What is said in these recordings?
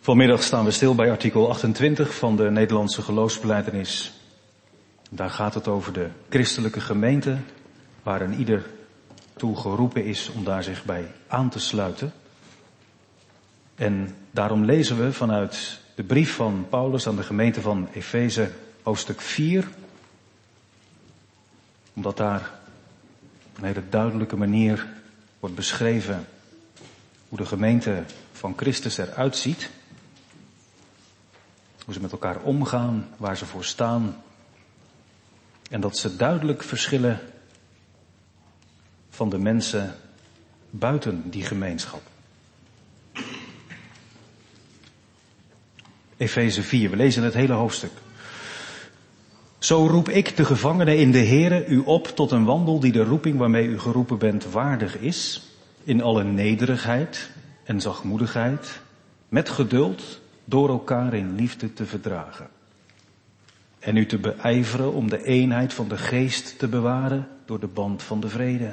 Vanmiddag staan we stil bij artikel 28 van de Nederlandse geloofsbelijdenis. Daar gaat het over de christelijke gemeente, waar een ieder toe geroepen is om daar zich bij aan te sluiten. En daarom lezen we vanuit de brief van Paulus aan de gemeente van Efeze, hoofdstuk 4. Omdat daar op een hele duidelijke manier wordt beschreven hoe de gemeente van Christus eruit ziet. Hoe ze met elkaar omgaan, waar ze voor staan. En dat ze duidelijk verschillen van de mensen buiten die gemeenschap. Efeze 4, we lezen het hele hoofdstuk. Zo roep ik de gevangenen in de Here u op tot een wandel die de roeping waarmee u geroepen bent waardig is. In alle nederigheid en zachtmoedigheid, met geduld, door elkaar in liefde te verdragen. En u te beijveren om de eenheid van de geest te bewaren door de band van de vrede.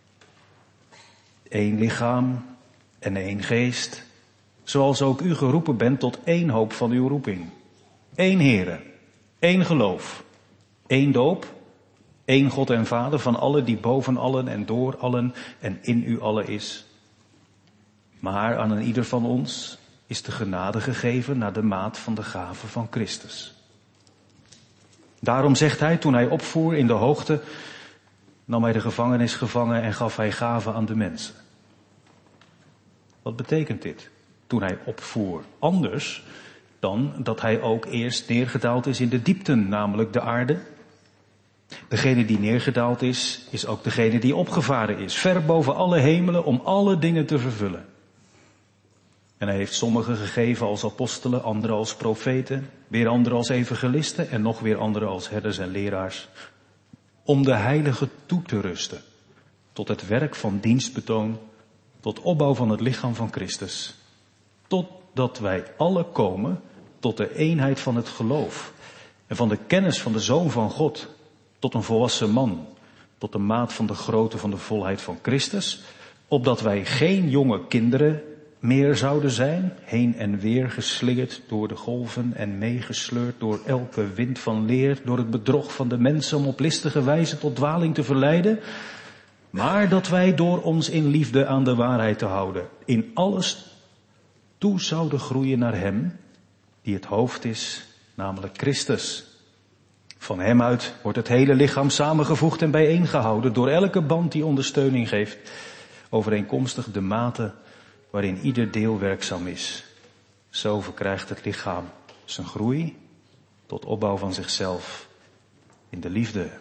Eén lichaam en één geest, zoals ook u geroepen bent tot één hoop van uw roeping. Eén Here, één geloof, één doop, één God en Vader van allen die boven allen en door allen en in u allen is. Maar aan een ieder van ons is de genade gegeven naar de maat van de gave van Christus. Daarom zegt hij, toen hij opvoer in de hoogte, nam hij de gevangenis gevangen en gaf hij gaven aan de mensen. Wat betekent dit? Toen hij opvoer. Anders dan dat hij ook eerst neergedaald is in de diepten, namelijk de aarde. Degene die neergedaald is, is ook degene die opgevaren is, ver boven alle hemelen om alle dingen te vervullen. En hij heeft sommigen gegeven als apostelen, anderen als profeten, weer anderen als evangelisten en nog weer anderen als herders en leraars. Om de heiligen toe te rusten, tot het werk van dienstbetoon, tot opbouw van het lichaam van Christus. Totdat wij alle komen tot de eenheid van het geloof en van de kennis van de Zoon van God, tot een volwassen man, tot de maat van de grootte van de volheid van Christus, opdat wij geen jonge kinderen meer zouden zijn, heen en weer geslingerd door de golven en meegesleurd door elke wind van leer, door het bedrog van de mensen om op listige wijze tot dwaling te verleiden, maar dat wij door ons in liefde aan de waarheid te houden, in alles toe zouden groeien naar hem, die het hoofd is, namelijk Christus. Van hem uit wordt het hele lichaam samengevoegd en bijeengehouden door elke band die ondersteuning geeft, overeenkomstig de mate waarin ieder deel werkzaam is. Zo verkrijgt het lichaam zijn groei tot opbouw van zichzelf in de liefde.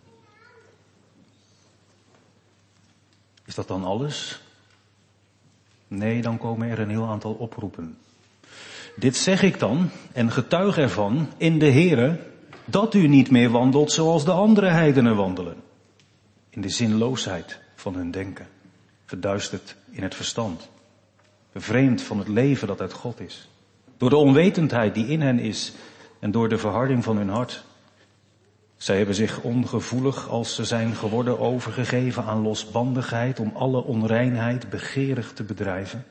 Is dat dan alles? Nee, dan komen er een heel aantal oproepen. Dit zeg ik dan en getuig ervan in de Here, dat u niet meer wandelt zoals de andere heidenen wandelen. In de zinloosheid van hun denken, verduisterd in het verstand. Bevreemd van het leven dat uit God is. Door de onwetendheid die in hen is en door de verharding van hun hart. Zij hebben zich ongevoelig als ze zijn geworden overgegeven aan losbandigheid om alle onreinheid begeerig te bedrijven.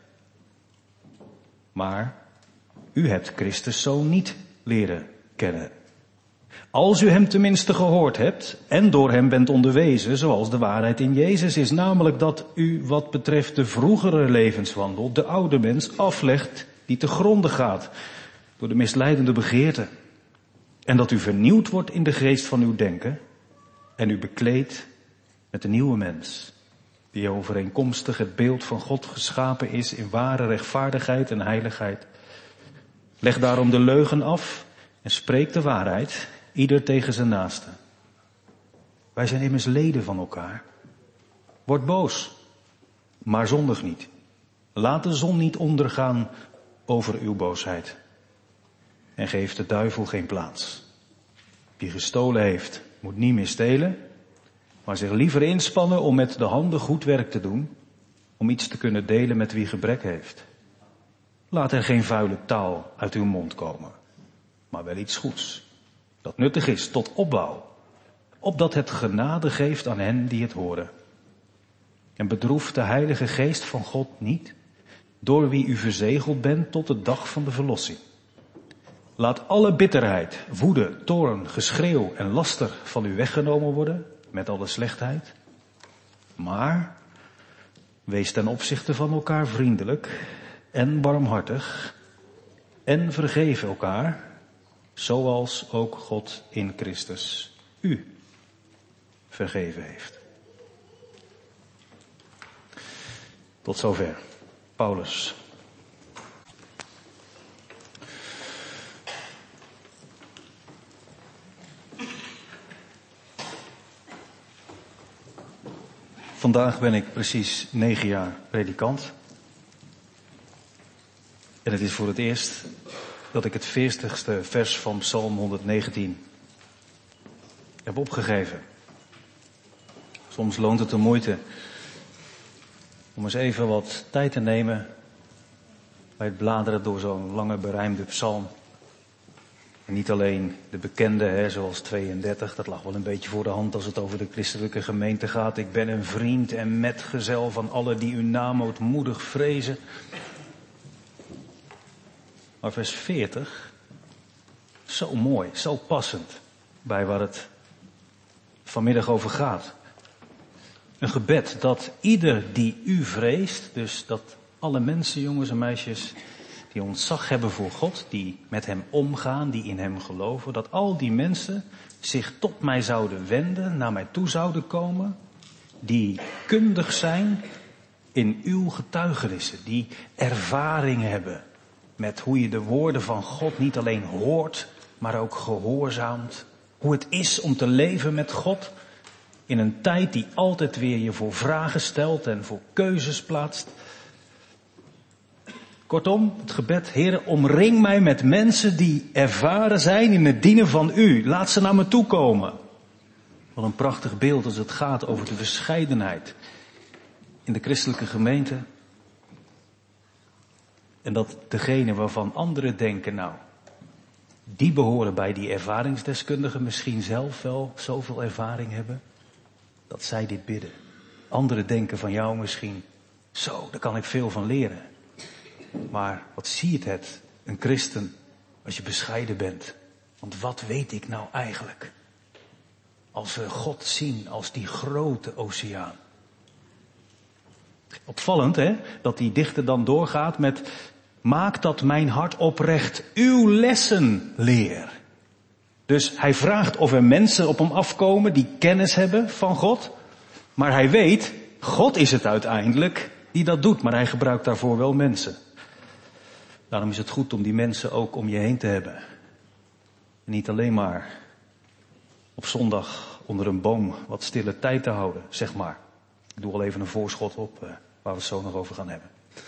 Maar u hebt Christus zo niet leren kennen. Als u hem tenminste gehoord hebt en door hem bent onderwezen, zoals de waarheid in Jezus is, namelijk dat u wat betreft de vroegere levenswandel de oude mens aflegt die te gronde gaat door de misleidende begeerten. En dat u vernieuwd wordt in de geest van uw denken en u bekleedt met de nieuwe mens, die overeenkomstig het beeld van God geschapen is in ware rechtvaardigheid en heiligheid. Leg daarom de leugen af en spreek de waarheid, ieder tegen zijn naaste. Wij zijn immers leden van elkaar. Word boos, maar zondig niet. Laat de zon niet ondergaan over uw boosheid. En geef de duivel geen plaats. Wie gestolen heeft, moet niet meer stelen, maar zich liever inspannen om met de handen goed werk te doen, om iets te kunnen delen met wie gebrek heeft. Laat er geen vuile taal uit uw mond komen, maar wel iets goeds, dat nuttig is tot opbouw, opdat het genade geeft aan hen die het horen. En bedroef de Heilige Geest van God niet, door wie u verzegeld bent tot de dag van de verlossing. Laat alle bitterheid, woede, toorn, geschreeuw en laster van u weggenomen worden, met alle slechtheid. Maar wees ten opzichte van elkaar vriendelijk en barmhartig en vergeef elkaar, zoals ook God in Christus u vergeven heeft. Tot zover. Paulus. Vandaag ben ik precies 9 jaar predikant. En het is voor het eerst dat ik het 40ste vers van Psalm 119 heb opgegeven. Soms loont het de moeite om eens even wat tijd te nemen bij het bladeren door zo'n lange berijmde psalm. En niet alleen de bekende, zoals 32, dat lag wel een beetje voor de hand als het over de christelijke gemeente gaat. Ik ben een vriend en metgezel van allen die uw naam ootmoedig vrezen. Maar vers 40, zo mooi, zo passend bij waar het vanmiddag over gaat. Een gebed dat ieder die u vreest, dus dat alle mensen, jongens en meisjes, die ontzag hebben voor God, die met hem omgaan, die in hem geloven, dat al die mensen zich tot mij zouden wenden, naar mij toe zouden komen, die kundig zijn in uw getuigenissen, die ervaring hebben met hoe je de woorden van God niet alleen hoort, maar ook gehoorzaamt. Hoe het is om te leven met God in een tijd die altijd weer je voor vragen stelt en voor keuzes plaatst. Kortom, het gebed, Heere, omring mij met mensen die ervaren zijn in het dienen van u. Laat ze naar me toe komen. Wat een prachtig beeld als het gaat over de verscheidenheid in de christelijke gemeente. En dat degene waarvan anderen denken, nou, die behoren bij die ervaringsdeskundigen, misschien zelf wel zoveel ervaring hebben, dat zij dit bidden. Anderen denken van jou misschien, zo, daar kan ik veel van leren. Maar wat ziet het, een christen, als je bescheiden bent? Want wat weet ik nou eigenlijk? Als we God zien als die grote oceaan. Opvallend, hè, dat die dichter dan doorgaat met, maak dat mijn hart oprecht uw lessen leer. Dus hij vraagt of er mensen op hem afkomen die kennis hebben van God. Maar hij weet, God is het uiteindelijk die dat doet. Maar hij gebruikt daarvoor wel mensen. Daarom is het goed om die mensen ook om je heen te hebben. En niet alleen maar op zondag onder een boom wat stille tijd te houden, zeg maar. Ik doe al even een voorschot op waar we het zo nog over gaan hebben.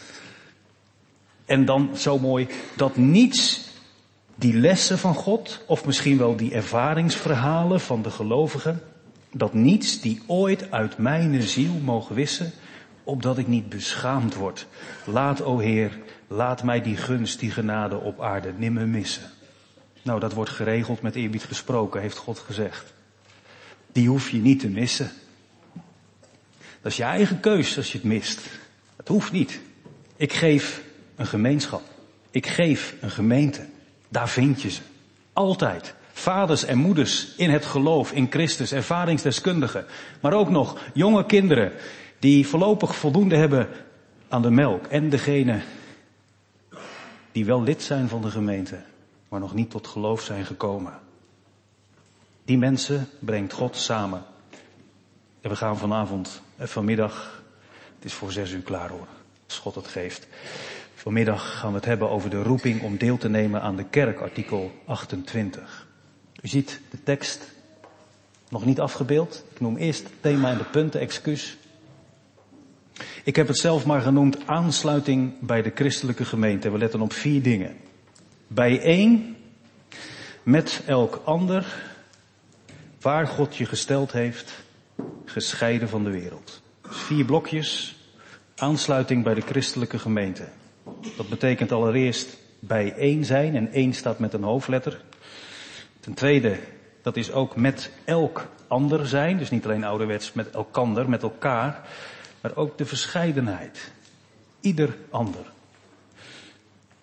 En dan zo mooi dat niets die lessen van God, of misschien wel die ervaringsverhalen van de gelovigen, dat niets die ooit uit mijn ziel mogen wissen, opdat ik niet beschaamd word. Laat, o Heer, laat mij die gunst, die genade op aarde nimmer missen. Nou, dat wordt geregeld met eerbied gesproken, heeft God gezegd. Die hoef je niet te missen. Dat is je eigen keus als je het mist. Het hoeft niet. Ik geef een gemeenschap. Ik geef een gemeente. Daar vind je ze. Altijd. Vaders en moeders in het geloof, in Christus, ervaringsdeskundigen. Maar ook nog jonge kinderen die voorlopig voldoende hebben aan de melk. En degene die wel lid zijn van de gemeente, maar nog niet tot geloof zijn gekomen. Die mensen brengt God samen. En we gaan vanmiddag, het is voor 6 uur klaar hoor, als God het geeft. Vanmiddag gaan we het hebben over de roeping om deel te nemen aan de kerk, artikel 28. U ziet de tekst nog niet afgebeeld. Ik noem eerst het thema en de punten, excuus. Ik heb het zelf maar genoemd aansluiting bij de christelijke gemeente. We letten op 4 dingen. Bijeen met elk ander, waar God je gesteld heeft, gescheiden van de wereld. Dus 4 blokjes, aansluiting bij de christelijke gemeente. Dat betekent allereerst bijeen zijn, en 1 staat met een hoofdletter. Ten tweede, dat is ook met elk ander zijn, dus niet alleen ouderwets met elkander, met elkaar, maar ook de verscheidenheid. Ieder ander.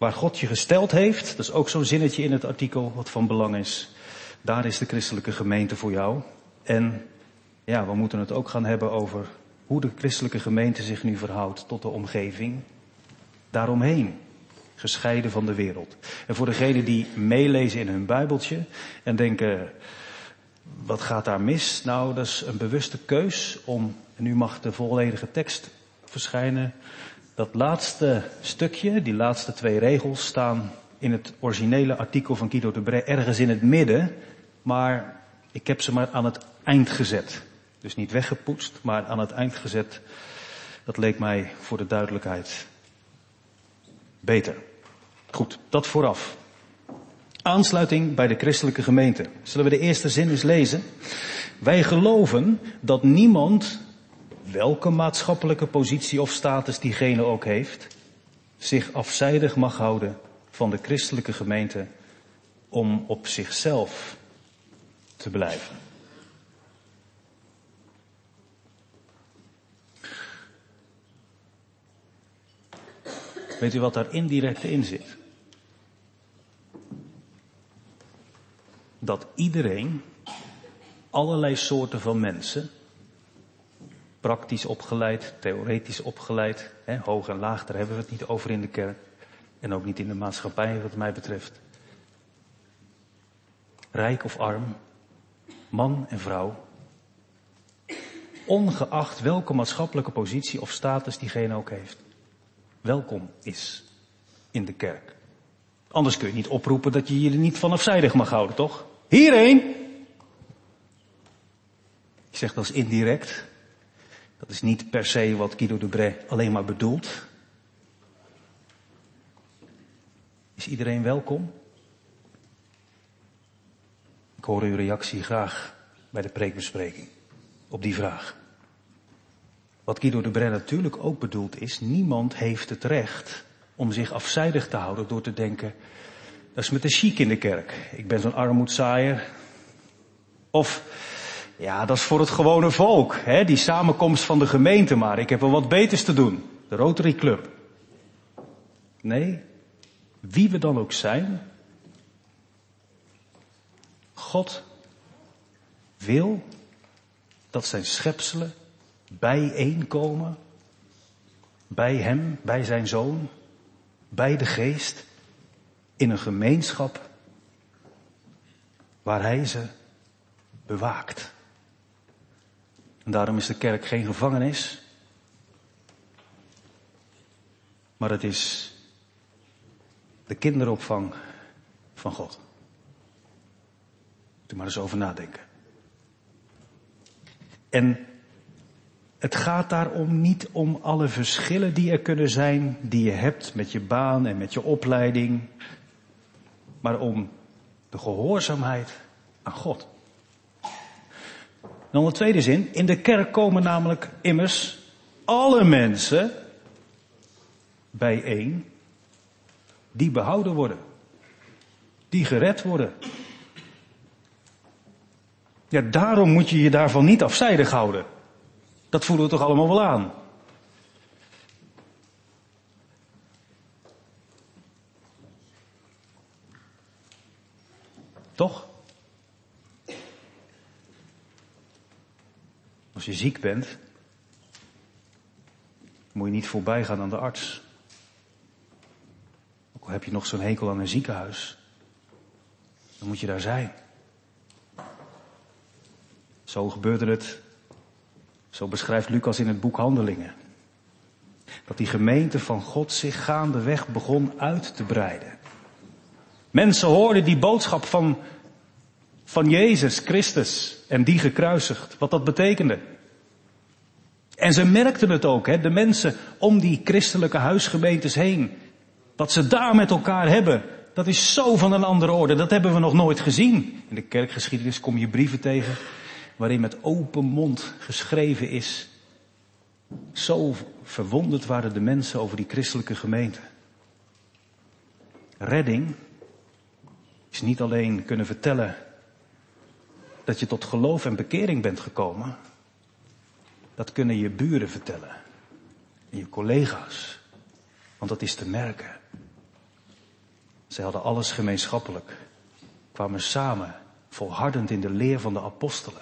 Waar God je gesteld heeft, dat is ook zo'n zinnetje in het artikel wat van belang is. Daar is de christelijke gemeente voor jou. En ja, we moeten het ook gaan hebben over hoe de christelijke gemeente zich nu verhoudt tot de omgeving daaromheen. Gescheiden van de wereld. En voor degenen die meelezen in hun Bijbeltje en denken, wat gaat daar mis? Nou, dat is een bewuste keus om, en nu mag de volledige tekst verschijnen. Dat laatste stukje, die laatste 2 regels staan in het originele artikel van Guido de Brès ergens in het midden. Maar ik heb ze maar aan het eind gezet. Dus niet weggepoetst, maar aan het eind gezet. Dat leek mij voor de duidelijkheid beter. Goed, dat vooraf. Aansluiting bij de christelijke gemeente. Zullen we de eerste zin eens lezen? Wij geloven dat niemand, welke maatschappelijke positie of status diegene ook heeft, zich afzijdig mag houden van de christelijke gemeente om op zichzelf te blijven. Weet u wat daar indirect in zit? Dat iedereen, allerlei soorten van mensen, praktisch opgeleid, theoretisch opgeleid, hoog en laag, daar hebben we het niet over in de kerk. En ook niet in de maatschappij wat mij betreft. Rijk of arm, man en vrouw. Ongeacht welke maatschappelijke positie of status diegene ook heeft. Welkom is in de kerk. Anders kun je niet oproepen dat je je er niet van afzijdig mag houden, toch? Hierheen! Ik zeg dat is indirect. Dat is niet per se wat Guido de Brès alleen maar bedoelt. Is iedereen welkom? Ik hoor uw reactie graag bij de preekbespreking op die vraag. Wat Guido de Brès natuurlijk ook bedoelt is, niemand heeft het recht om zich afzijdig te houden door te denken, dat is met de chic in de kerk. Ik ben zo'n armoedzaaier. Of, ja, dat is voor het gewone volk, die samenkomst van de gemeente, maar ik heb wel wat beters te doen. De Rotary Club. Nee, wie we dan ook zijn, God wil dat zijn schepselen bijeenkomen, bij hem, bij zijn zoon, bij de geest, in een gemeenschap waar hij ze bewaakt. En daarom is de kerk geen gevangenis, maar het is de kinderopvang van God. Moet u maar eens over nadenken. En het gaat daarom niet om alle verschillen die er kunnen zijn, die je hebt met je baan en met je opleiding, maar om de gehoorzaamheid aan God. En dan de tweede zin, in de kerk komen namelijk immers alle mensen bijeen die behouden worden, die gered worden. Ja, daarom moet je je daarvan niet afzijdig houden. Dat voelen we toch allemaal wel aan. Toch? Als je ziek bent, moet je niet voorbij gaan aan de arts. Ook al heb je nog zo'n hekel aan een ziekenhuis, dan moet je daar zijn. Zo gebeurde het, zo beschrijft Lucas in het boek Handelingen. Dat die gemeente van God zich gaandeweg begon uit te breiden. Mensen hoorden die boodschap van Jezus Christus en die gekruisigd, wat dat betekende. En ze merkten het ook, de mensen om die christelijke huisgemeentes heen. Wat ze daar met elkaar hebben, dat is zo van een andere orde. Dat hebben we nog nooit gezien. In de kerkgeschiedenis kom je brieven tegen waarin met open mond geschreven is. Zo verwonderd waren de mensen over die christelijke gemeente. Redding is niet alleen kunnen vertellen dat je tot geloof en bekering bent gekomen. Dat kunnen je buren vertellen. En je collega's. Want dat is te merken. Zij hadden alles gemeenschappelijk. Kwamen samen, volhardend in de leer van de apostelen.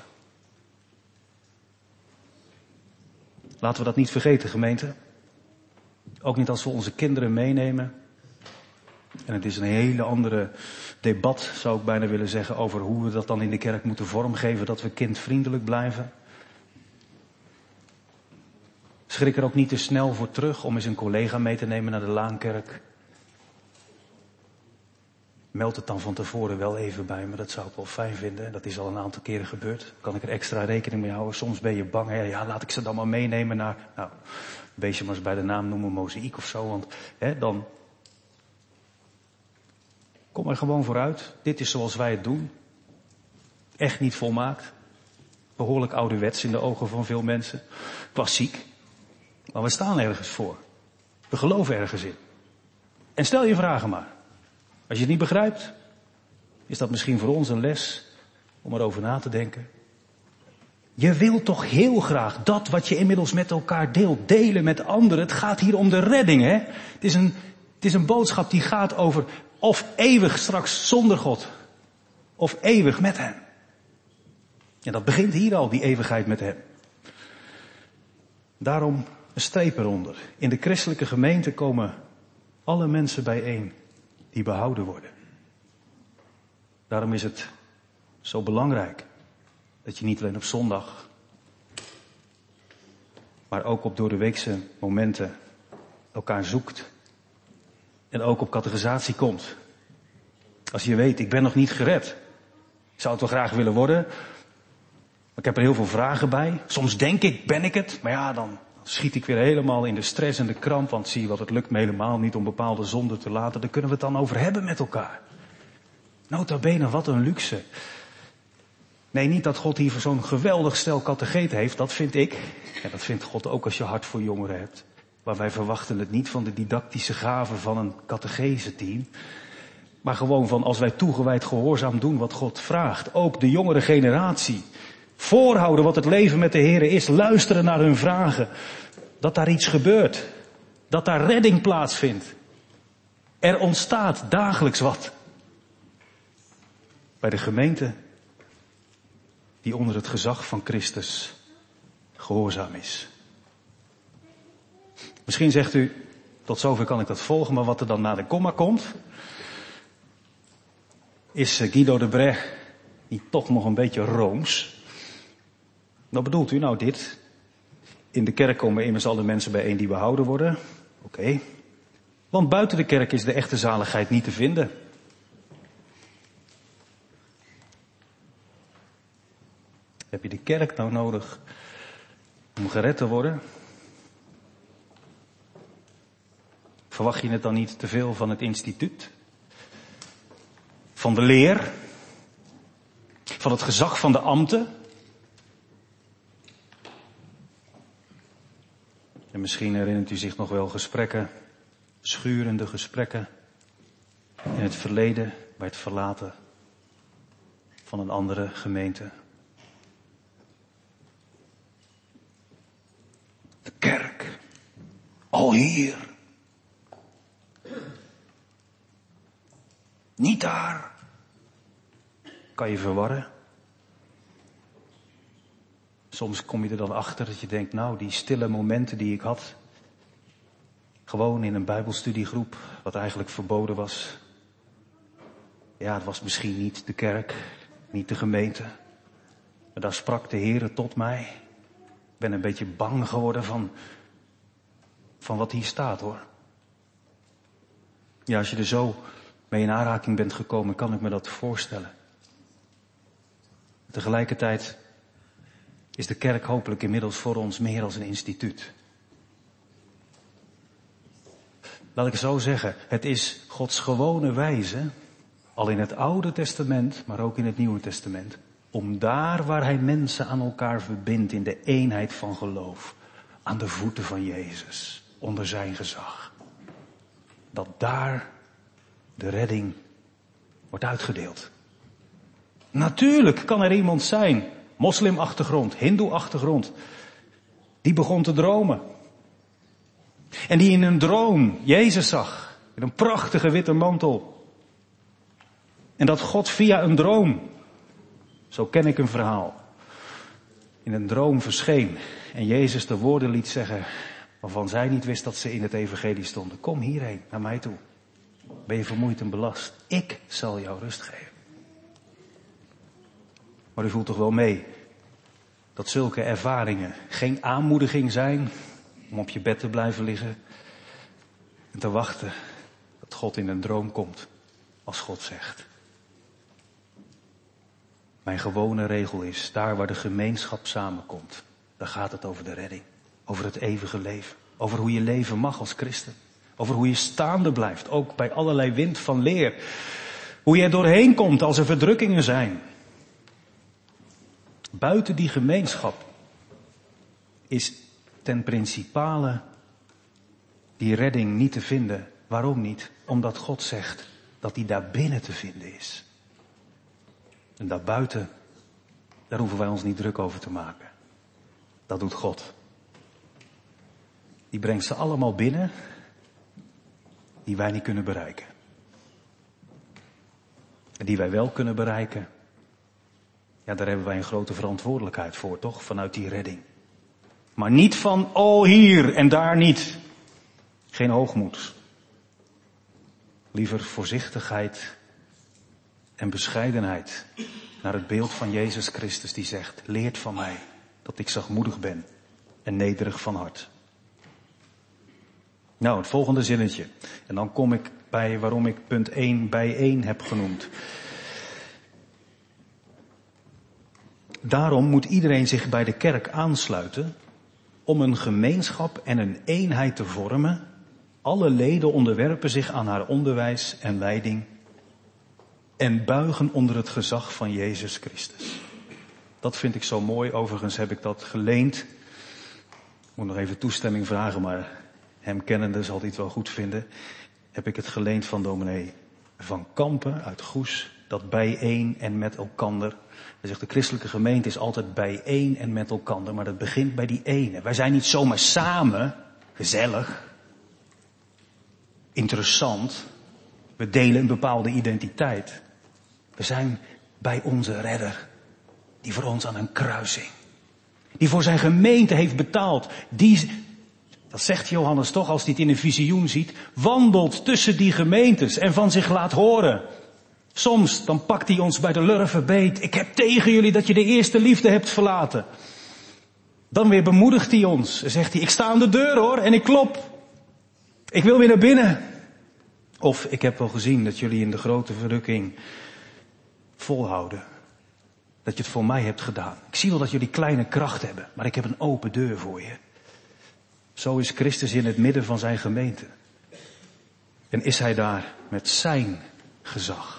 Laten we dat niet vergeten, gemeente. Ook niet als we onze kinderen meenemen. En het is een hele andere debat, zou ik bijna willen zeggen, over hoe we dat dan in de kerk moeten vormgeven, dat we kindvriendelijk blijven. Schrik er ook niet te snel voor terug om eens een collega mee te nemen naar de Laankerk. Meld het dan van tevoren wel even bij me, dat zou ik wel fijn vinden. Dat is al een aantal keren gebeurd. Kan ik er extra rekening mee houden? Soms ben je bang, hè? Ja, laat ik ze dan maar meenemen naar, wees je maar eens bij de naam noemen, Mozaïek of zo, want dan kom er gewoon vooruit. Dit is zoals wij het doen. Echt niet volmaakt. Behoorlijk ouderwets in de ogen van veel mensen. Klassiek. Maar we staan ergens voor. We geloven ergens in. En stel je vragen maar. Als je het niet begrijpt, is dat misschien voor ons een les om erover na te denken. Je wilt toch heel graag dat wat je inmiddels met elkaar deelt, delen met anderen. Het gaat hier om de redding, hè? Het is een boodschap die gaat over of eeuwig straks zonder God, of eeuwig met hem. En dat begint hier al, die eeuwigheid met hem. Daarom een streep eronder. In de christelijke gemeente komen alle mensen bijeen die behouden worden. Daarom is het zo belangrijk dat je niet alleen op zondag, maar ook op doordeweekse momenten elkaar zoekt. En ook op catechisatie komt. Als je weet, ik ben nog niet gered. Ik zou het wel graag willen worden. Maar ik heb er heel veel vragen bij. Soms denk ik, ben ik het? Maar ja, dan schiet ik weer helemaal in de stress en de kramp. Want zie je wat, het lukt me helemaal niet om bepaalde zonden te laten. Daar kunnen we het dan over hebben met elkaar. Nota bene, wat een luxe. Nee, niet dat God hier zo'n geweldig stel catecheten heeft. Dat vind ik. En dat vindt God ook als je hart voor jongeren hebt. Maar wij verwachten het niet van de didactische gaven van een catecheseteam. Maar gewoon van als wij toegewijd gehoorzaam doen wat God vraagt. Ook de jongere generatie. Voorhouden wat het leven met de Heer is. Luisteren naar hun vragen. Dat daar iets gebeurt. Dat daar redding plaatsvindt. Er ontstaat dagelijks wat. Bij de gemeente die onder het gezag van Christus gehoorzaam is. Misschien zegt u, tot zover kan ik dat volgen, maar wat er dan na de komma komt, is Guido de Brech niet toch nog een beetje rooms? Wat bedoelt u nou dit? In de kerk komen immers alle mensen bijeen die behouden worden. Oké. Want buiten de kerk is de echte zaligheid niet te vinden. Heb je de kerk nou nodig om gered te worden? Verwacht je het dan niet te veel van het instituut? Van de leer? Van het gezag van de ambten? En misschien herinnert u zich nog wel gesprekken, schurende gesprekken in het verleden bij het verlaten van een andere gemeente. De kerk. Al hier. Niet daar. Kan je verwarren. Soms kom je er dan achter dat je denkt, nou, die stille momenten die ik had, gewoon in een bijbelstudiegroep, wat eigenlijk verboden was. Ja, het was misschien niet de kerk, niet de gemeente. Maar daar sprak de Heere tot mij. Ik ben een beetje bang geworden van wat hier staat, hoor. Ja, als je er zo mee in aanraking bent gekomen, kan ik me dat voorstellen. Tegelijkertijd is de kerk hopelijk inmiddels voor ons meer als een instituut. Laat ik het zo zeggen, het is Gods gewone wijze, al in het Oude Testament, maar ook in het Nieuwe Testament, om daar waar hij mensen aan elkaar verbindt in de eenheid van geloof, aan de voeten van Jezus, onder zijn gezag, dat daar de redding wordt uitgedeeld. Natuurlijk kan er iemand zijn, moslimachtergrond, hindoe-achtergrond, die begon te dromen. En die in een droom Jezus zag, in een prachtige witte mantel, En dat God via een droom, zo ken ik een verhaal, in een droom verscheen en Jezus de woorden liet zeggen waarvan zij niet wist dat ze in het evangelie stonden. Kom hierheen, naar mij toe. Ben je vermoeid en belast? Ik zal jou rust geven. Maar u voelt toch wel mee dat zulke ervaringen geen aanmoediging zijn om op je bed te blijven liggen en te wachten dat God in een droom komt als God zegt. Mijn gewone regel is, daar waar de gemeenschap samenkomt, daar gaat het over de redding, over het eeuwige leven, over hoe je leven mag als christen, over hoe je staande blijft, ook bij allerlei wind van leer, hoe je er doorheen komt als er verdrukkingen zijn. Buiten die gemeenschap is ten principale die redding niet te vinden. Waarom niet? Omdat God zegt dat die daar binnen te vinden is. En daarbuiten, daar hoeven wij ons niet druk over te maken. Dat doet God. Die brengt ze allemaal binnen die wij niet kunnen bereiken. En die wij wel kunnen bereiken, ja, daar hebben wij een grote verantwoordelijkheid voor, toch? Vanuit die redding. Maar niet van, oh hier en daar niet. Geen hoogmoed. Liever voorzichtigheid en bescheidenheid naar het beeld van Jezus Christus die zegt, leert van mij dat ik zachtmoedig ben en nederig van hart. Nou, het volgende zinnetje. En dan kom ik bij waarom ik punt 1 bijeen heb genoemd. Daarom moet iedereen zich bij de kerk aansluiten om een gemeenschap en een eenheid te vormen. Alle leden onderwerpen zich aan haar onderwijs en leiding en buigen onder het gezag van Jezus Christus. Dat vind ik zo mooi. Overigens heb ik dat geleend. Ik moet nog even toestemming vragen, maar hem kennende zal hij het wel goed vinden. Heb ik het geleend van dominee Van Kampen uit Goes. Dat bijeen en met elkander. Hij zegt de christelijke gemeente is altijd bijeen en met elkander. Maar dat begint bij die ene. Wij zijn niet zomaar samen, gezellig, interessant. We delen een bepaalde identiteit. We zijn bij onze redder. Die voor ons aan een kruis hing. Die voor zijn gemeente heeft betaald. Die, dat zegt Johannes toch als hij het in een visioen ziet, wandelt tussen die gemeentes en van zich laat horen. Soms dan pakt hij ons bij de lurven beet. Ik heb tegen jullie dat je de eerste liefde hebt verlaten. Dan weer bemoedigt hij ons. En zegt hij, ik sta aan de deur hoor en ik klop. Ik wil weer naar binnen. Of ik heb wel gezien dat jullie in de grote verrukking volhouden. Dat je het voor mij hebt gedaan. Ik zie wel dat jullie kleine kracht hebben, maar ik heb een open deur voor je. Zo is Christus in het midden van zijn gemeente. En is hij daar met zijn gezag.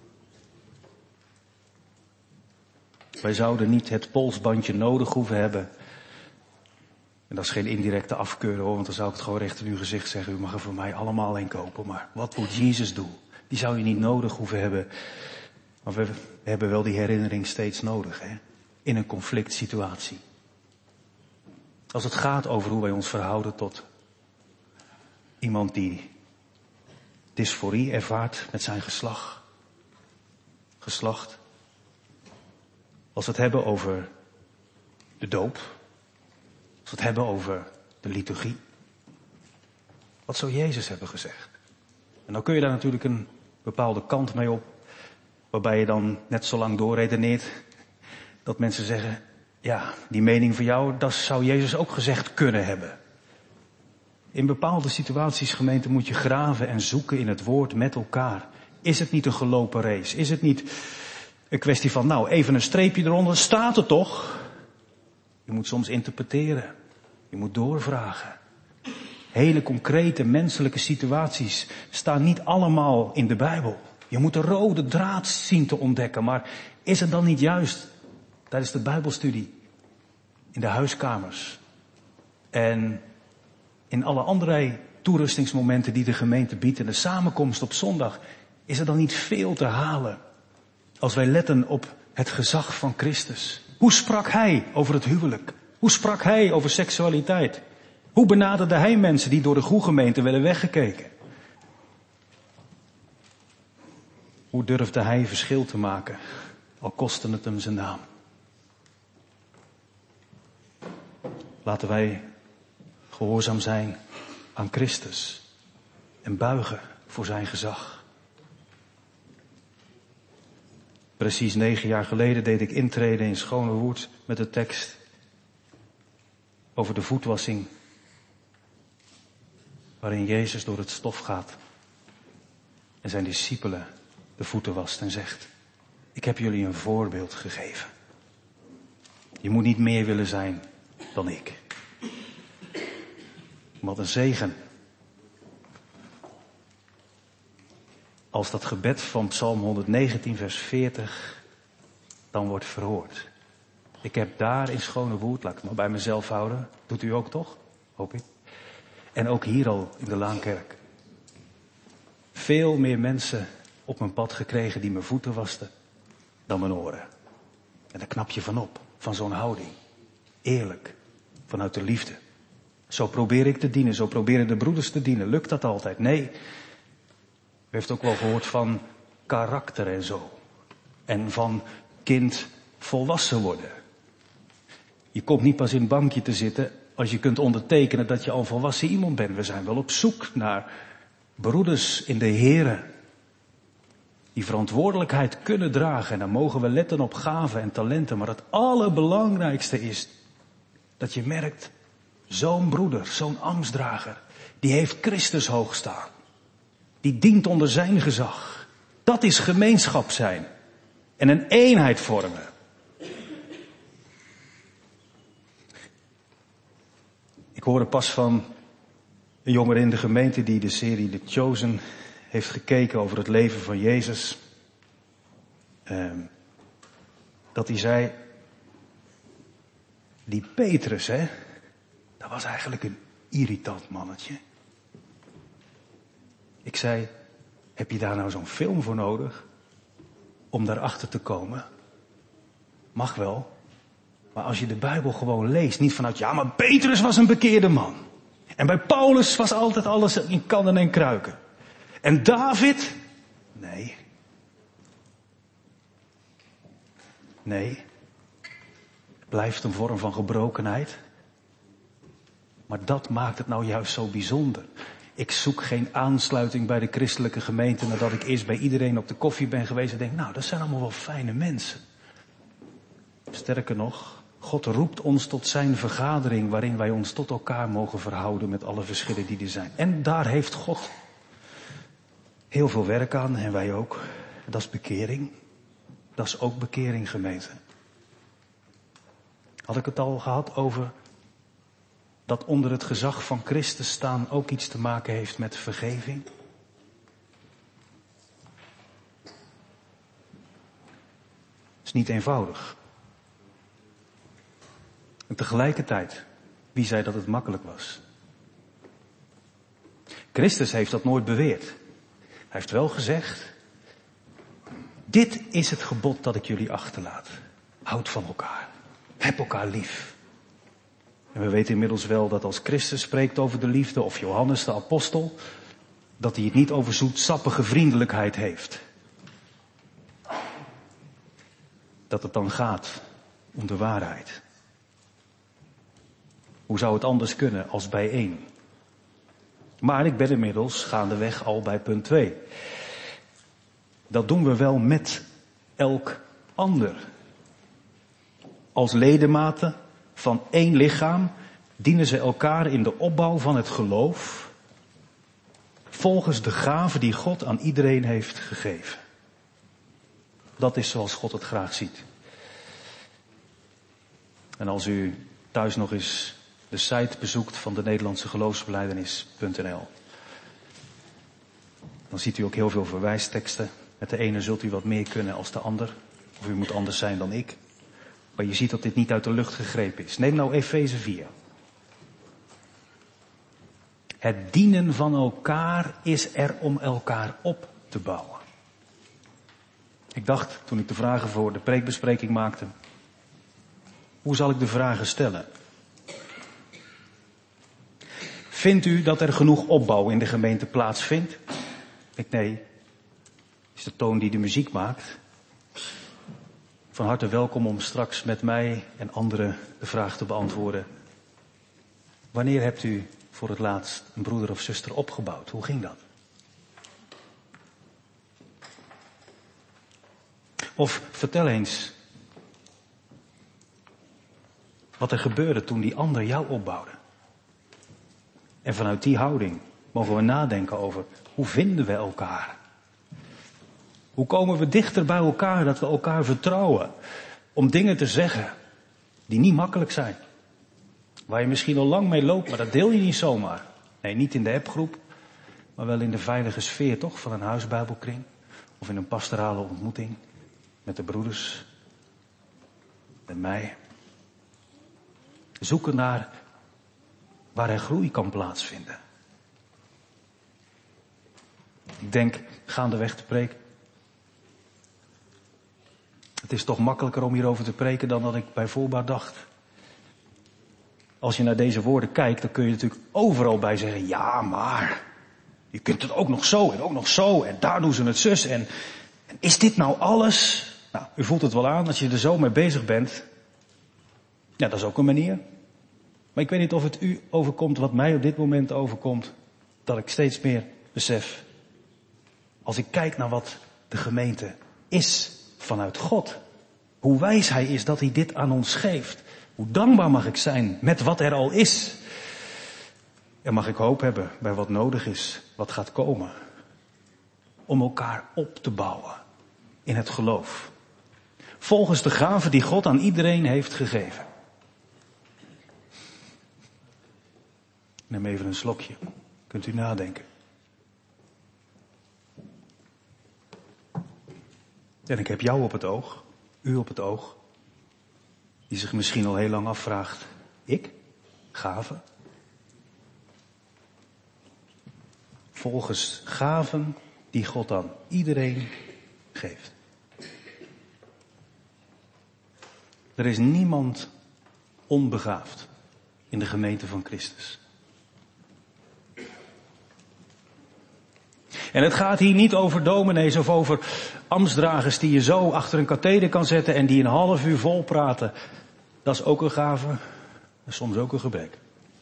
Wij zouden niet het polsbandje nodig hoeven hebben. En dat is geen indirecte afkeuren hoor, want dan zou ik het gewoon recht in uw gezicht zeggen. U mag er voor mij allemaal een kopen, maar wat moet Jezus doen? Die zou je niet nodig hoeven hebben. Maar we hebben wel die herinnering steeds nodig, hè? In een conflict situatie. Als het gaat over hoe wij ons verhouden tot iemand die dysforie ervaart met zijn geslacht. Als we het hebben over de doop. Als we het hebben over de liturgie. Wat zou Jezus hebben gezegd? En dan kun je daar natuurlijk een bepaalde kant mee op. Waarbij je dan net zo lang doorredeneert. Dat mensen zeggen, ja, die mening van jou, dat zou Jezus ook gezegd kunnen hebben. In bepaalde situaties, gemeente, moet je graven en zoeken in het woord met elkaar. Is het niet een gelopen race? Is het niet een kwestie van, nou, even een streepje eronder, staat er toch? Je moet soms interpreteren. Je moet doorvragen. Hele concrete menselijke situaties staan niet allemaal in de Bijbel. Je moet de rode draad zien te ontdekken. Maar is het dan niet juist tijdens de Bijbelstudie, in de huiskamers en in alle andere toerustingsmomenten die de gemeente biedt en de samenkomst op zondag, is er dan niet veel te halen als wij letten op het gezag van Christus? Hoe sprak hij over het huwelijk? Hoe sprak hij over seksualiteit? Hoe benaderde hij mensen die door de goede gemeente werden weggekeken? Hoe durfde hij verschil te maken, al kostte het hem zijn naam? Laten wij gehoorzaam zijn aan Christus en buigen voor zijn gezag. Precies 9 jaar geleden deed ik intrede in Schonewoerd met de tekst over de voetwassing, waarin Jezus door het stof gaat en zijn discipelen de voeten wast en zegt: ik heb jullie een voorbeeld gegeven. Je moet niet meer willen zijn dan ik. Wat een zegen. Als dat gebed van Psalm 119 vers 40 dan wordt verhoord. Ik heb daar in Schonewoerd, laat ik het maar bij mezelf houden. Doet u ook toch? Hoop ik. En ook hier al in de Laankerk. Veel meer mensen op mijn pad gekregen die mijn voeten wasten dan mijn oren. En daar knap je van op, van zo'n houding. Eerlijk, vanuit de liefde. Zo probeer ik te dienen, zo proberen de broeders te dienen. Lukt dat altijd? Nee. U heeft ook wel gehoord van karakter en zo. En van kind volwassen worden. Je komt niet pas in het bankje te zitten als je kunt ondertekenen dat je al volwassen iemand bent. We zijn wel op zoek naar broeders in de Here die verantwoordelijkheid kunnen dragen. En dan mogen we letten op gaven en talenten. Maar het allerbelangrijkste is dat je merkt, zo'n broeder, zo'n ambtsdrager, die heeft Christus hoog staan. Die dient onder zijn gezag. Dat is gemeenschap zijn. En een eenheid vormen. Ik hoorde pas van een jongere in de gemeente die de serie The Chosen heeft gekeken over het leven van Jezus. Dat hij zei, die Petrus, dat was eigenlijk een irritant mannetje. Ik zei, heb je daar nou zo'n film voor nodig om daarachter te komen? Mag wel. Maar als je de Bijbel gewoon leest, niet vanuit, ja, maar Petrus was een bekeerde man. En bij Paulus was altijd alles in kannen en kruiken. En David? Nee. Nee. Het blijft een vorm van gebrokenheid. Maar dat maakt het nou juist zo bijzonder. Ik zoek geen aansluiting bij de christelijke gemeente nadat ik eerst bij iedereen op de koffie ben geweest en denk, nou, dat zijn allemaal wel fijne mensen. Sterker nog, God roept ons tot zijn vergadering waarin wij ons tot elkaar mogen verhouden met alle verschillen die er zijn. En daar heeft God heel veel werk aan en wij ook. Dat is bekering. Dat is ook bekering, gemeente. Had ik het al gehad over dat onder het gezag van Christus staan ook iets te maken heeft met vergeving? Het is niet eenvoudig. En tegelijkertijd, wie zei dat het makkelijk was? Christus heeft dat nooit beweerd. Hij heeft wel gezegd, dit is het gebod dat ik jullie achterlaat. Houd van elkaar. Heb elkaar lief. En we weten inmiddels wel dat als Christus spreekt over de liefde, of Johannes de apostel, dat hij het niet over zoetsappige vriendelijkheid heeft. Dat het dan gaat om de waarheid. Hoe zou het anders kunnen als bij één? Maar ik ben inmiddels gaandeweg al bij punt 2. Dat doen we wel met elk ander. Als ledematen van één lichaam dienen ze elkaar in de opbouw van het geloof volgens de gaven die God aan iedereen heeft gegeven. Dat is zoals God het graag ziet. En als u thuis nog eens de site bezoekt van de Nederlandse geloofsbelijdenis.nl, dan ziet u ook heel veel verwijsteksten. Met de ene zult u wat meer kunnen als de ander. Of u moet anders zijn dan ik. Maar je ziet dat dit niet uit de lucht gegrepen is. Neem nou Efeze 4. Het dienen van elkaar is er om elkaar op te bouwen. Ik dacht, toen ik de vragen voor de preekbespreking maakte, hoe zal ik de vragen stellen? Vindt u dat er genoeg opbouw in de gemeente plaatsvindt? Nee. is de toon die de muziek maakt. Van harte welkom om straks met mij en anderen de vraag te beantwoorden. Wanneer hebt u voor het laatst een broeder of zuster opgebouwd? Hoe ging dat? Of vertel eens wat er gebeurde toen die ander jou opbouwde. En vanuit die houding mogen we nadenken over hoe vinden we elkaar? Hoe komen we dichter bij elkaar dat we elkaar vertrouwen om dingen te zeggen die niet makkelijk zijn. Waar je misschien al lang mee loopt, maar dat deel je niet zomaar. Nee, niet in de appgroep, maar wel in de veilige sfeer toch van een huisbijbelkring. Of in een pastorale ontmoeting met de broeders, met mij. Zoeken naar waar er groei kan plaatsvinden. Ik denk gaandeweg te preken. Het is toch makkelijker om hierover te preken dan dat ik bij voorbaat dacht. Als je naar deze woorden kijkt, dan kun je natuurlijk overal bij zeggen, ja, maar je kunt het ook nog zo en ook nog zo en daar doen ze het zus en is dit nou alles? Nou, u voelt het wel aan als je er zo mee bezig bent. Ja, dat is ook een manier. Maar ik weet niet of het u overkomt wat mij op dit moment overkomt, dat ik steeds meer besef, als ik kijk naar wat de gemeente is vanuit God, hoe wijs Hij is dat Hij dit aan ons geeft, hoe dankbaar mag ik zijn met wat er al is. En mag ik hoop hebben bij wat nodig is, wat gaat komen, om elkaar op te bouwen in het geloof. Volgens de gaven die God aan iedereen heeft gegeven. Neem even een slokje. Kunt u nadenken. En ik heb jou op het oog, u op het oog, die zich misschien al heel lang afvraagt, ik? Gaven? Volgens gaven die God aan iedereen geeft. Er is niemand onbegaafd in de gemeente van Christus. En het gaat hier niet over dominees of over ambtsdragers die je zo achter een katheder kan zetten en die een half uur vol praten. Dat is ook een gave, en soms ook een gebrek.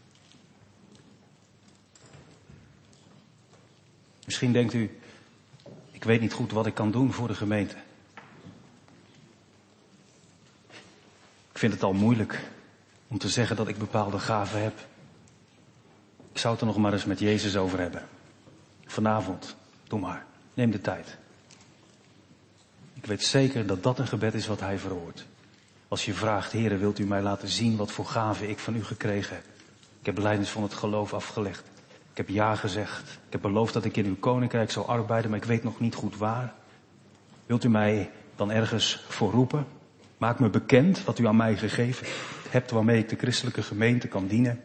Misschien denkt u, ik weet niet goed wat ik kan doen voor de gemeente. Ik vind het al moeilijk om te zeggen dat ik bepaalde gaven heb. Ik zou het er nog maar eens met Jezus over hebben. Vanavond, doe maar. Neem de tijd. Ik weet zeker dat dat een gebed is wat Hij verhoort. Als je vraagt, Heere, wilt u mij laten zien wat voor gaven ik van u gekregen heb? Ik heb belijdenis van het geloof afgelegd. Ik heb ja gezegd. Ik heb beloofd dat ik in uw koninkrijk zou arbeiden, maar ik weet nog niet goed waar. Wilt u mij dan ergens voor roepen? Maak me bekend wat u aan mij gegeven hebt, waarmee ik de christelijke gemeente kan dienen.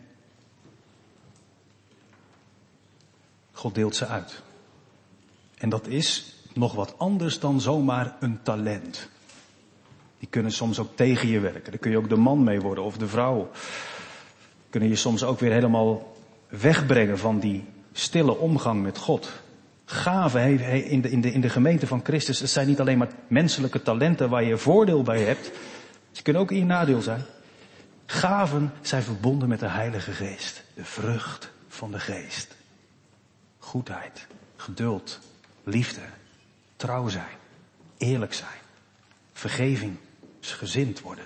God deelt ze uit. En dat is nog wat anders dan zomaar een talent. Die kunnen soms ook tegen je werken. Daar kun je ook de man mee worden of de vrouw. Kunnen je soms ook weer helemaal wegbrengen van die stille omgang met God. Gaven in de gemeente van Christus, het zijn niet alleen maar menselijke talenten waar je voordeel bij hebt. Ze kunnen ook in je nadeel zijn. Gaven zijn verbonden met de Heilige Geest. De vrucht van de Geest. Goedheid, geduld, liefde, trouw zijn, eerlijk zijn, vergevingsgezind worden.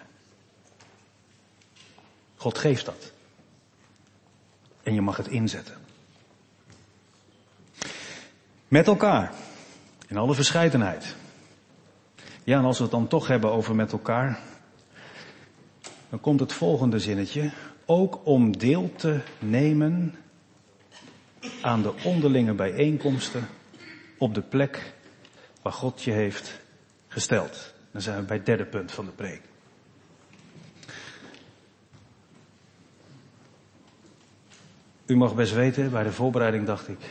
God geeft dat. En je mag het inzetten. Met elkaar. In alle verscheidenheid. Ja, en als we het dan toch hebben over met elkaar, dan komt het volgende zinnetje. Ook om deel te nemen aan de onderlinge bijeenkomsten op de plek waar God je heeft gesteld. Dan zijn we bij het derde punt van de preek. U mag best weten, bij de voorbereiding dacht ik,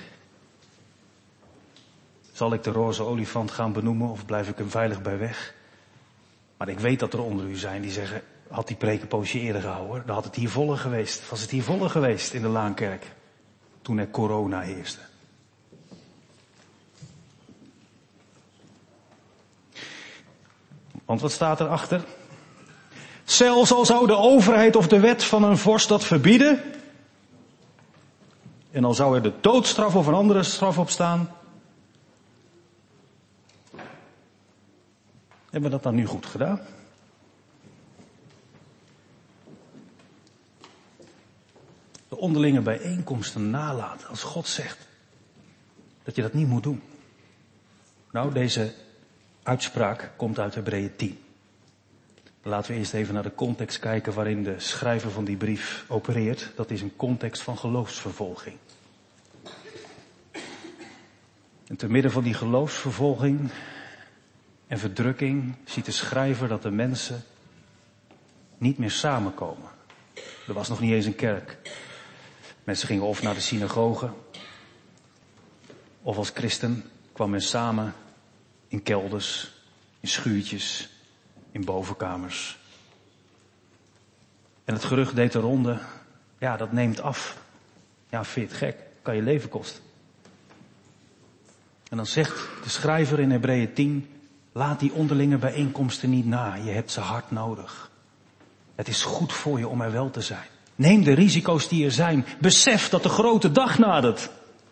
zal ik de roze olifant gaan benoemen of blijf ik hem veilig bij weg? Maar ik weet dat er onder u zijn die zeggen, had die preek een poosje eerder gehouden, dan had het hier voller geweest. Was het hier voller geweest in de Laankerk, toen er corona heerste. Want wat staat erachter? Zelfs al zou de overheid of de wet van een vorst dat verbieden, en al zou er de doodstraf of een andere straf op staan, hebben we dat dan nu goed gedaan? De onderlinge bijeenkomsten nalaten als God zegt dat je dat niet moet doen. Nou, deze uitspraak komt uit Hebreeën 10. Laten we eerst even naar de context kijken waarin de schrijver van die brief opereert. Dat is een context van geloofsvervolging. En te midden van die geloofsvervolging en verdrukking ziet de schrijver dat de mensen niet meer samenkomen. Er was nog niet eens een kerk. Mensen gingen of naar de synagoge, of als christen kwam men samen in kelders, in schuurtjes, in bovenkamers. En het gerucht deed de ronde, ja, dat neemt af. Ja, vind je het gek? Kan je leven kosten. En dan zegt de schrijver in Hebreeën 10, laat die onderlinge bijeenkomsten niet na. Je hebt ze hard nodig. Het is goed voor je om er wel te zijn. Neem de risico's die er zijn. Besef dat de grote dag nadert.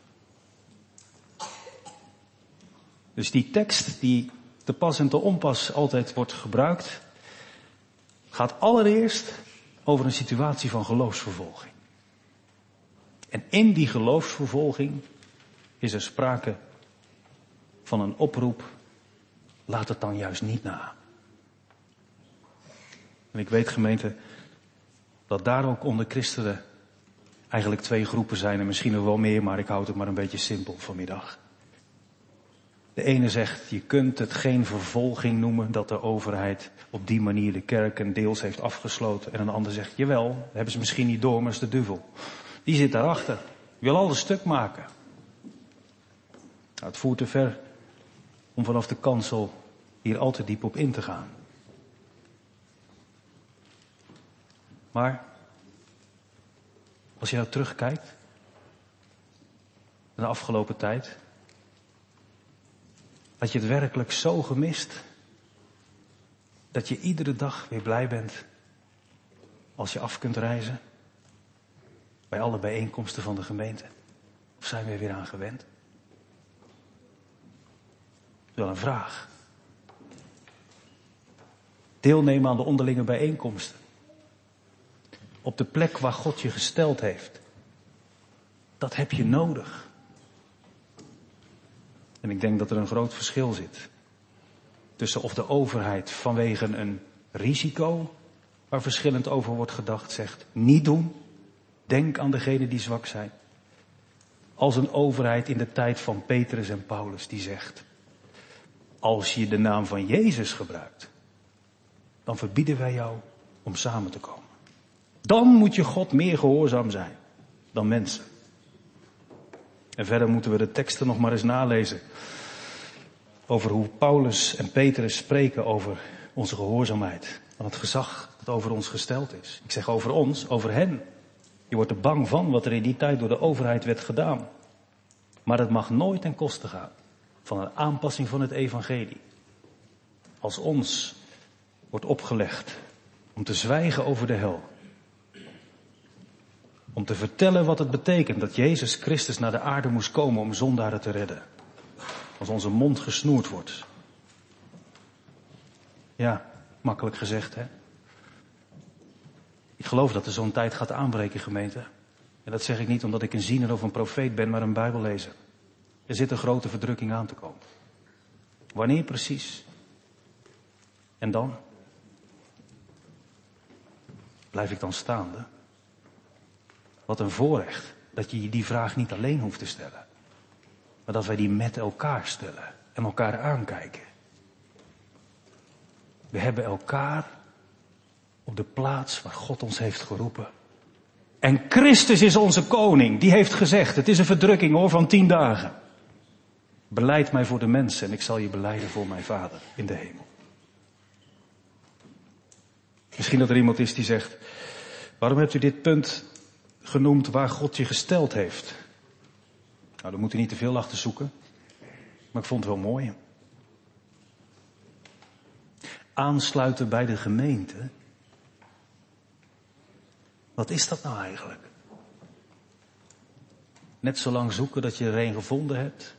Dus die tekst die te pas en te onpas altijd wordt gebruikt, gaat allereerst over een situatie van geloofsvervolging. En in die geloofsvervolging is er sprake van een oproep, laat het dan juist niet na. En ik weet, gemeente, dat daar ook onder christenen eigenlijk 2 groepen zijn en misschien nog wel meer, maar ik houd het maar een beetje simpel vanmiddag. De ene zegt, je kunt het geen vervolging noemen dat de overheid op die manier de kerken deels heeft afgesloten. En een ander zegt, jawel, dat hebben ze misschien niet door, maar is de duivel. Die zit daarachter. Die wil alles stuk maken. Nou, het voert te ver om vanaf de kansel hier al te diep op in te gaan. Maar als je nou terugkijkt naar de afgelopen tijd, had je het werkelijk zo gemist dat je iedere dag weer blij bent als je af kunt reizen bij alle bijeenkomsten van de gemeente? Of zijn we er weer aan gewend? Dat is wel een vraag. Deelnemen aan de onderlinge bijeenkomsten. Op de plek waar God je gesteld heeft. Dat heb je nodig. En ik denk dat er een groot verschil zit. Tussen of de overheid vanwege een risico, waar verschillend over wordt gedacht, zegt niet doen. Denk aan degenen die zwak zijn. Als een overheid in de tijd van Petrus en Paulus die zegt, als je de naam van Jezus gebruikt, dan verbieden wij jou om samen te komen. Dan moet je God meer gehoorzaam zijn dan mensen. En verder moeten we de teksten nog maar eens nalezen. Over hoe Paulus en Petrus spreken over onze gehoorzaamheid. Van het gezag dat over ons gesteld is. Ik zeg over ons, over hen. Je wordt er bang van wat er in die tijd door de overheid werd gedaan. Maar het mag nooit ten koste gaan van een aanpassing van het evangelie. Als ons wordt opgelegd om te zwijgen over de hel. Om te vertellen wat het betekent dat Jezus Christus naar de aarde moest komen om zondaren te redden. Als onze mond gesnoerd wordt. Ja, makkelijk gezegd, hè. Ik geloof dat er zo'n tijd gaat aanbreken, gemeente. En dat zeg ik niet omdat ik een ziener of een profeet ben, maar een bijbellezer. Er zit een grote verdrukking aan te komen. Wanneer precies? En dan? Blijf ik dan staande? Wat een voorrecht dat je die vraag niet alleen hoeft te stellen. Maar dat wij die met elkaar stellen en elkaar aankijken. We hebben elkaar op de plaats waar God ons heeft geroepen. En Christus is onze koning. Die heeft gezegd, het is een verdrukking hoor van 10 dagen. Beleid mij voor de mensen en ik zal je belijden voor mijn Vader in de hemel. Misschien dat er iemand is die zegt, waarom hebt u dit punt genoemd waar God je gesteld heeft? Nou, daar moet u niet te veel achter zoeken. Maar ik vond het wel mooi. aansluiten bij de gemeente. Wat is dat nou eigenlijk? Net zo lang zoeken dat je er een gevonden hebt.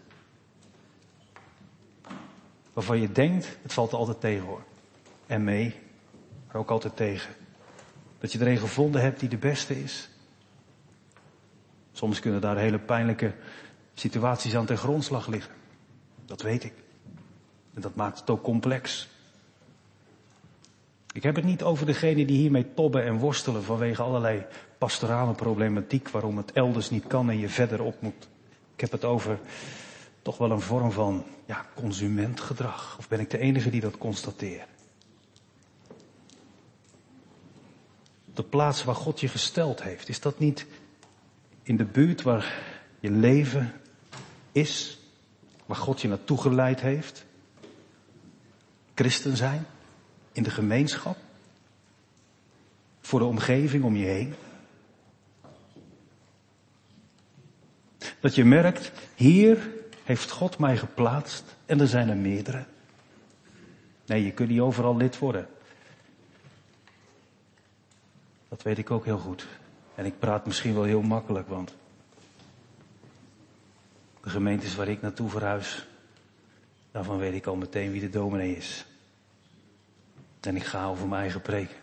Waarvan je denkt, het valt altijd tegen hoor. En mee, maar ook altijd tegen. Dat je er een gevonden hebt die de beste is. Soms kunnen daar hele pijnlijke situaties aan ten grondslag liggen. Dat weet ik. En dat maakt het ook complex. Ik heb het niet over degenen die hiermee tobben en worstelen vanwege allerlei pastorale problematiek waarom het elders niet kan en je verder op moet. Ik heb het over toch wel een vorm van consumentgedrag. Of ben ik de enige die dat constateert? De plaats waar God je gesteld heeft, is dat niet in de buurt waar je leven is? Waar God je naartoe geleid heeft? Christen zijn? In de gemeenschap? Voor de omgeving om je heen? Dat je merkt, hier heeft God mij geplaatst en er zijn er meerdere. Nee, je kunt niet overal lid worden. Dat weet ik ook heel goed. En ik praat misschien wel heel makkelijk, want de gemeentes waar ik naartoe verhuis, daarvan weet ik al meteen wie de dominee is. En ik ga over mijn eigen preken.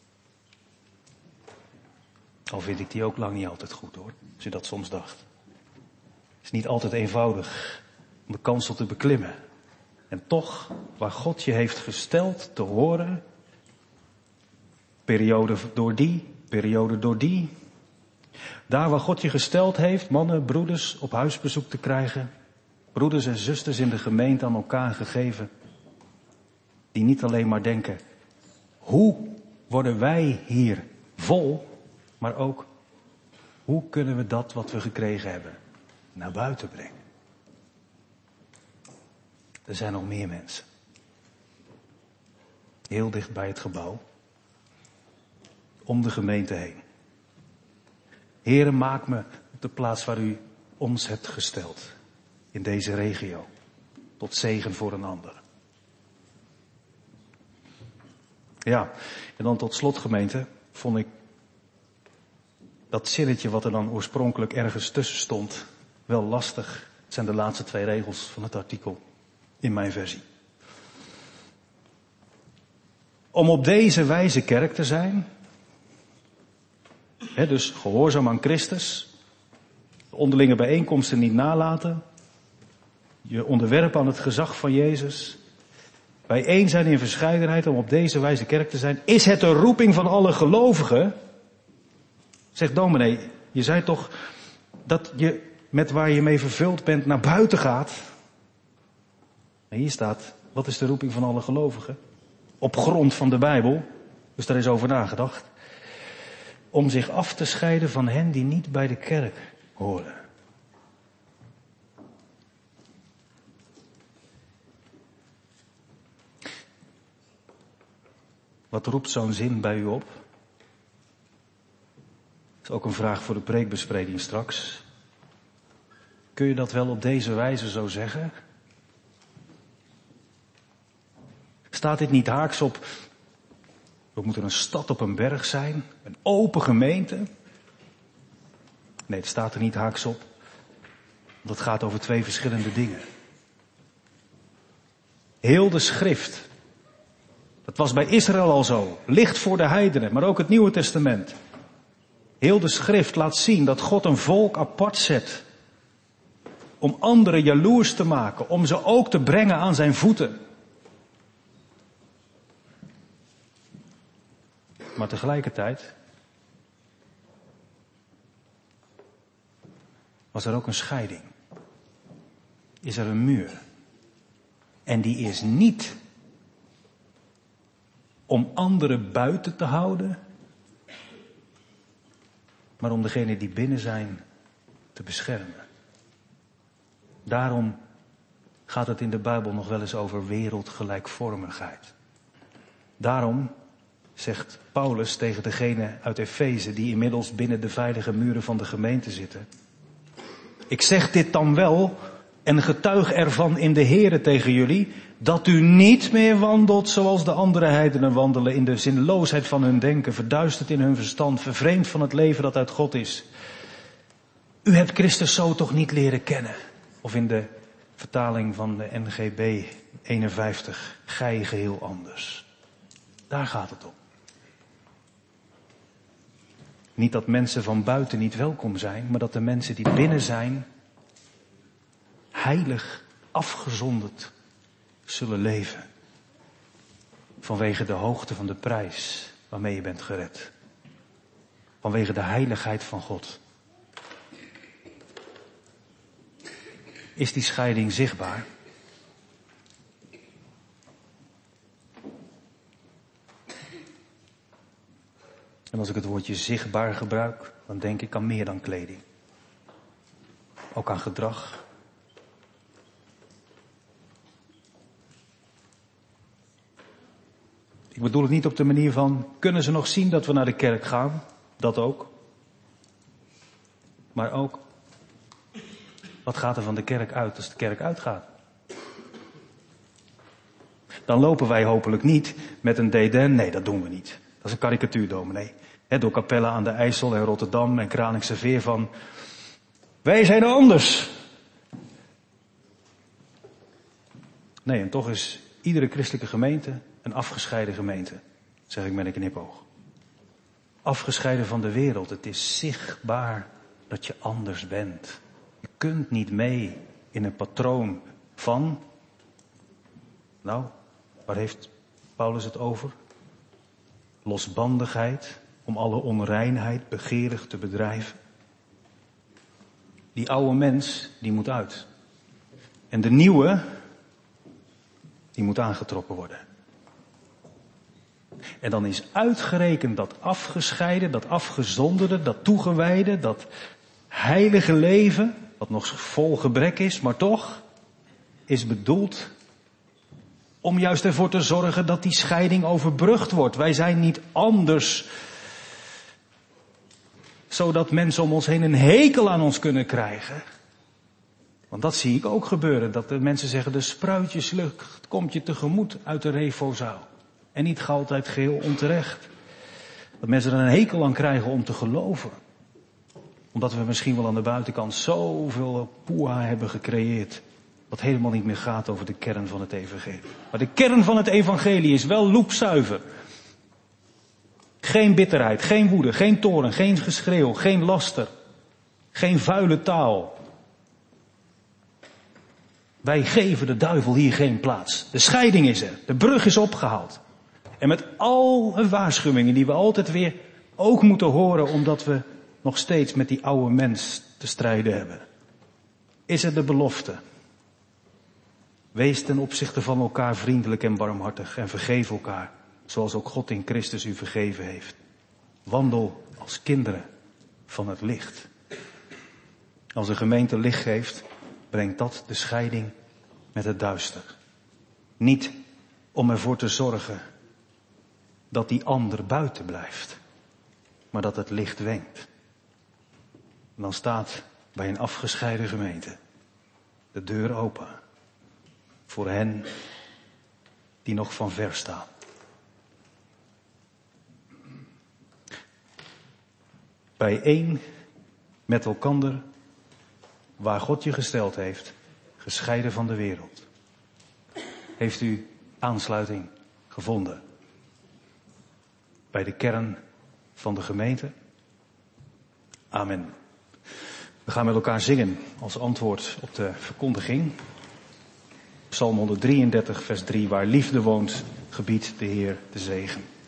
Al vind ik die ook lang niet altijd goed hoor, als je dat soms dacht. Het is niet altijd eenvoudig om de kansel te beklimmen. En toch, waar God je heeft gesteld te horen, periode door die. Daar waar God je gesteld heeft, mannen, broeders, op huisbezoek te krijgen. Broeders en zusters in de gemeente aan elkaar gegeven. Die niet alleen maar denken, hoe worden wij hier vol? Maar ook, hoe kunnen we dat wat we gekregen hebben naar buiten brengen? Er zijn nog meer mensen. Heel dicht bij het gebouw. Om de gemeente heen. Heere, maak me op de plaats waar u ons hebt gesteld. In deze regio. Tot zegen voor een ander. Ja, en dan tot slot gemeente, vond ik dat zinnetje wat er dan oorspronkelijk ergens tussen stond, wel lastig. Het zijn de laatste 2 regels van het artikel in mijn versie. Om op deze wijze kerk te zijn, dus gehoorzaam aan Christus, de onderlinge bijeenkomsten niet nalaten, je onderwerpen aan het gezag van Jezus, bijeen zijn in verscheidenheid om op deze wijze kerk te zijn, is het de roeping van alle gelovigen. Zegt dominee, je zei toch dat je met waar je mee vervuld bent naar buiten gaat? En hier staat, wat is de roeping van alle gelovigen? Op grond van de Bijbel, dus daar is over nagedacht. Om zich af te scheiden van hen die niet bij de kerk horen. Wat roept zo'n zin bij u op? Dat is ook een vraag voor de preekbespreking straks. Kun je dat wel op deze wijze zo zeggen? Staat dit niet haaks op, we moeten een stad op een berg zijn, een open gemeente? Nee, het staat er niet haaks op. Want het gaat over 2 verschillende dingen. Heel de schrift. Dat was bij Israël al zo. Licht voor de heidenen, maar ook het Nieuwe Testament. Heel de schrift laat zien dat God een volk apart zet. Om anderen jaloers te maken. Om ze ook te brengen aan zijn voeten. Maar tegelijkertijd was er ook een scheiding. Is er een muur. En die is niet om anderen buiten te houden, maar om degenen die binnen zijn te beschermen. Daarom gaat het in de Bijbel nog wel eens over wereldgelijkvormigheid. Daarom zegt Paulus tegen degene uit Efeze die inmiddels binnen de veilige muren van de gemeente zitten: ik zeg dit dan wel En getuig ervan in de Here tegen jullie, dat u niet meer wandelt zoals de andere heidenen wandelen, in de zinloosheid van hun denken, verduisterd in hun verstand, vervreemd van het leven dat uit God is. U hebt Christus zo toch niet leren kennen. Of in de vertaling van de NGB 51, gij geheel anders. Daar gaat het om. Niet dat mensen van buiten niet welkom zijn, maar dat de mensen die binnen zijn, heilig afgezonderd zullen leven. Vanwege de hoogte van de prijs waarmee je bent gered. Vanwege de heiligheid van God. Is die scheiding zichtbaar? En als ik het woordje zichtbaar gebruik, dan denk ik aan meer dan kleding. Ook aan gedrag. Ik bedoel het niet op de manier van, kunnen ze nog zien dat we naar de kerk gaan? Dat ook. Maar ook, wat gaat er van de kerk uit als de kerk uitgaat? Dan lopen wij hopelijk niet met een dédain. Nee, dat doen we niet. Dat is een karikatuurdominee. Door Capelle aan de IJssel en Rotterdam en Kralingse Veer van, wij zijn anders. Nee, en toch is iedere christelijke gemeente een afgescheiden gemeente. Zeg ik met een knipoog. Afgescheiden van de wereld. Het is zichtbaar dat je anders bent. Je kunt niet mee in een patroon van, nou, waar heeft Paulus het over? Losbandigheid, om alle onreinheid begeerig te bedrijven. Die oude mens, die moet uit. En de nieuwe, die moet aangetrokken worden. En dan is uitgerekend dat afgescheiden, dat afgezonderde, dat toegewijde, dat heilige leven, wat nog vol gebrek is, maar toch is bedoeld om juist ervoor te zorgen dat die scheiding overbrugd wordt. Wij zijn niet anders, zodat mensen om ons heen een hekel aan ons kunnen krijgen. Want dat zie ik ook gebeuren, dat de mensen zeggen, de spruitjeslucht komt je tegemoet uit de refozaal. En niet altijd geheel onterecht. Dat mensen er een hekel aan krijgen om te geloven. Omdat we misschien wel aan de buitenkant zoveel poeha hebben gecreëerd. Wat helemaal niet meer gaat over de kern van het evangelie. Maar de kern van het evangelie is wel loepzuiver. Geen bitterheid, geen woede, geen toorn, geen geschreeuw, geen laster. Geen vuile taal. Wij geven de duivel hier geen plaats. De scheiding is er. De brug is opgehaald. En met alle waarschuwingen die we altijd weer ook moeten horen, omdat we nog steeds met die oude mens te strijden hebben, is er de belofte. Wees ten opzichte van elkaar vriendelijk en barmhartig en vergeef elkaar, zoals ook God in Christus u vergeven heeft. Wandel als kinderen van het licht. Als een gemeente licht geeft, brengt dat de scheiding met het duister. Niet om ervoor te zorgen dat die ander buiten blijft, maar dat het licht wenkt. En dan staat bij een afgescheiden gemeente de deur open voor hen die nog van ver staan. Bijeen met elkander waar God je gesteld heeft, gescheiden van de wereld. Heeft u aansluiting gevonden bij de kern van de gemeente? Amen. We gaan met elkaar zingen als antwoord op de verkondiging. Psalm 133 vers 3, waar liefde woont, gebiedt de Heer de zegen.